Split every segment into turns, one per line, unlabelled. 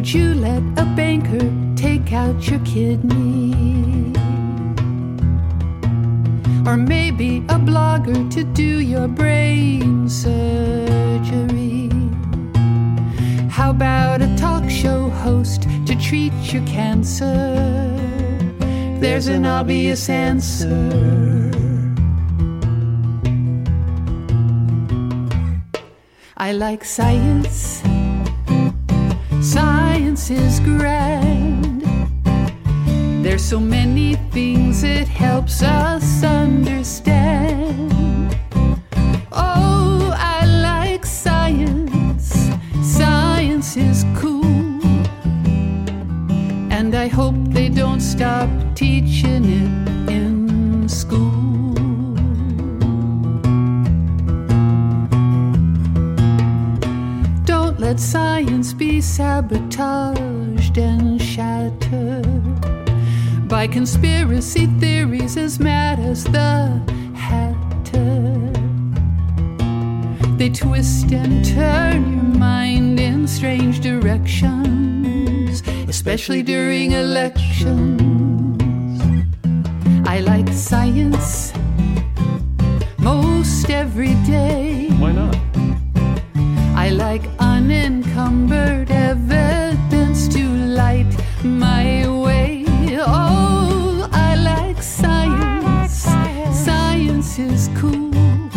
Would you let a banker take out your kidney? Or maybe a blogger to do your brain surgery? How about a talk show host to treat your cancer? There's an obvious answer. I like science. Science is grand. There's so many things it helps us understand. Oh, I like science. Science is cool. And I hope they don't stop teaching it in school. Don't let science be sabotaged and shattered by conspiracy theories as mad as the Hatter. They twist and turn your mind in strange directions, especially during elections. I like science most every day.
Why not?
I like unencumbered evidence to light my way. Oh, I like science. Science is cool.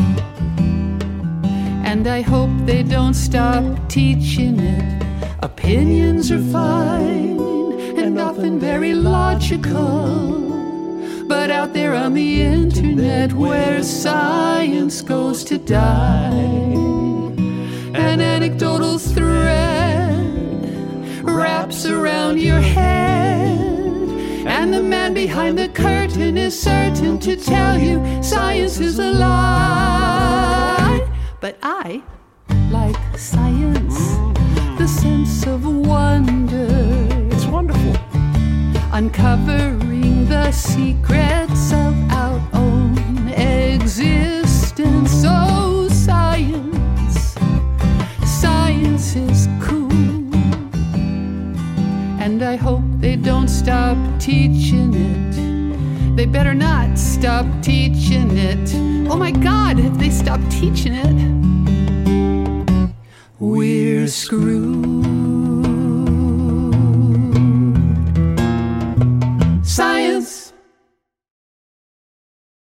And I hope they don't stop teaching it. Opinions are fine and often very logical. But out there on the internet where science goes to die, an anecdotal thread wraps around your head, and the man behind the curtain is certain to tell you science is a lie. But I like science, the sense of wonder.
It's wonderful.
Uncovering the secrets of our own existence. Oh, science. Science is cool. And I hope they don't stop teaching it. They better not stop teaching it. Oh my God, if they stop teaching it, we're screwed.